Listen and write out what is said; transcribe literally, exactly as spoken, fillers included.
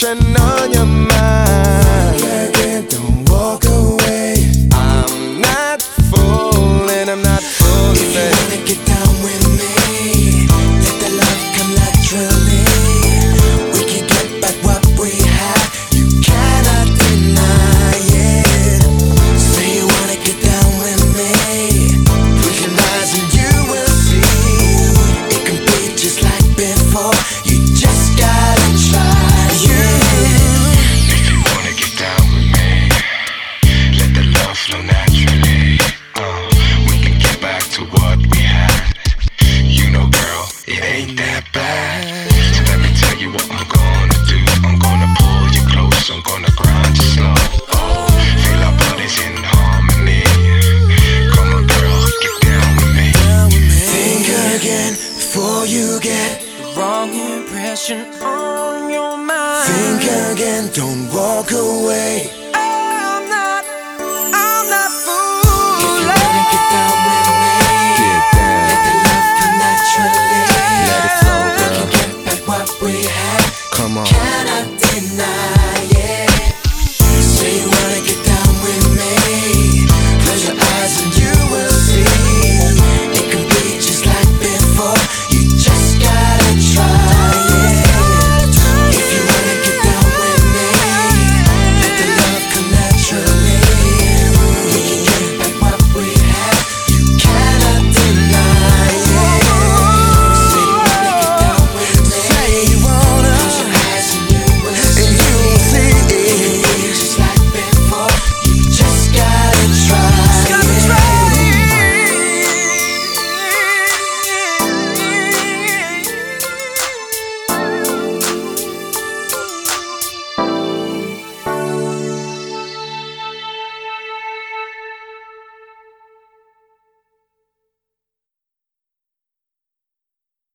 feeling on your mind. Think again, don't walk away. I'm not fooling, I'm not fooling. If you wanna get down with me, let the love come naturally. We can get back what we had, you cannot deny it. Say you wanna get down with me, we can rise and you will see. It can be just like before, you just gotta try it. If you wanna get down with me, let the love flow naturally. Uh, we can get back to what we had. You know, girl, it ain't that bad. So let me tell you what I'm gonna do. I'm gonna pull you close, I'm gonna grind you slow. Oh, feel our bodies in harmony. Come on, girl, get down with me. Think again before you get The wrong impression on your mind. Think again, don't walk away. I'm not, I'm not If fooling. you wanna get down with me, Get down, let the love come naturally. let it flow, We girl. can get back what we had, Come on. cannot deny